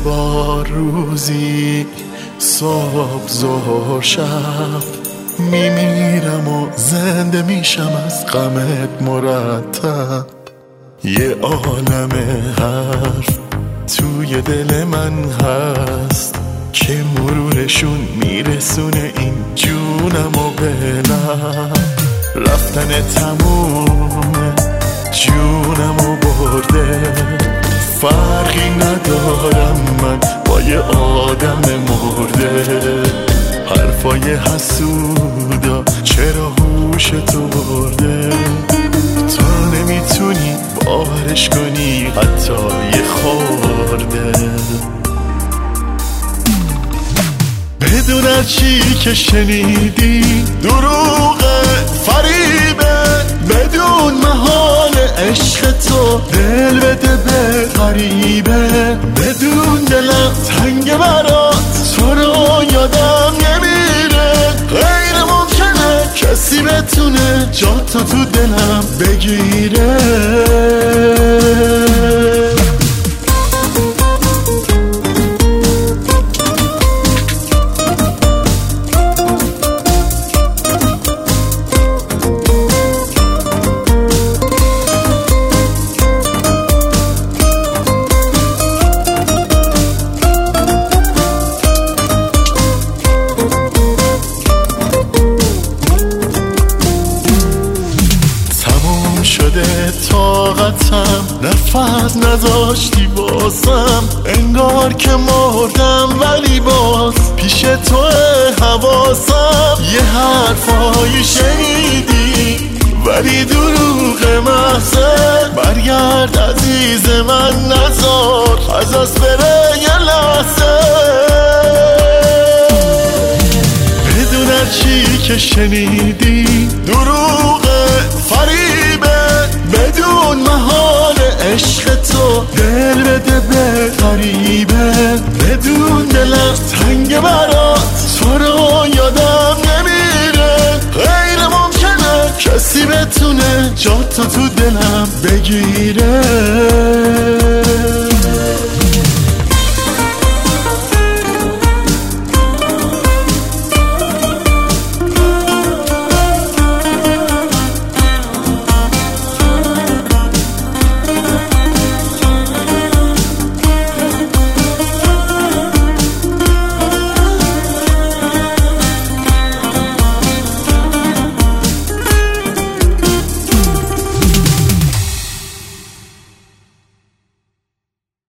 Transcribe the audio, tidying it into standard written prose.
بار روزی صبح ظهر شب میمیرم و زنده میشم از غمت مرتب. یه عالم حرف توی دل من هست که مرورشون میرسونه این جونمو به لب. رفتن تمومه جونمو برده، فرقی ندارم من با یه آدم مرده. حرفای حسودا چرا هوشتو برده، تا نمیتونی باورش کنی حتی یه خورده. بدون هرچی که شنیدی دروغه فریبه، بدون محال عشق تو دل بده به غریبه. بدون دلم تنگ برات تو رو یادم نمیره، غیر ممکنه کسی بتونه جاتو تو دلم بگیره. شده طاقتم، نفس نذاشتی واسم، انگار که مردم ولی باز پیش تو حواسم. یه حرفایی شنیدی ولی دروغ محضه، برگرد عزیز من نذار از دست بره یه لحظه. بدون هرچی که شنیدی دروغه فریبه، بدون محال عشق تو دل بده به غریبه. بدون دلم تنگ برات تو رو یادم نمیره، غیر ممکنه کسی بتونه جاتو تو دلم بگیره.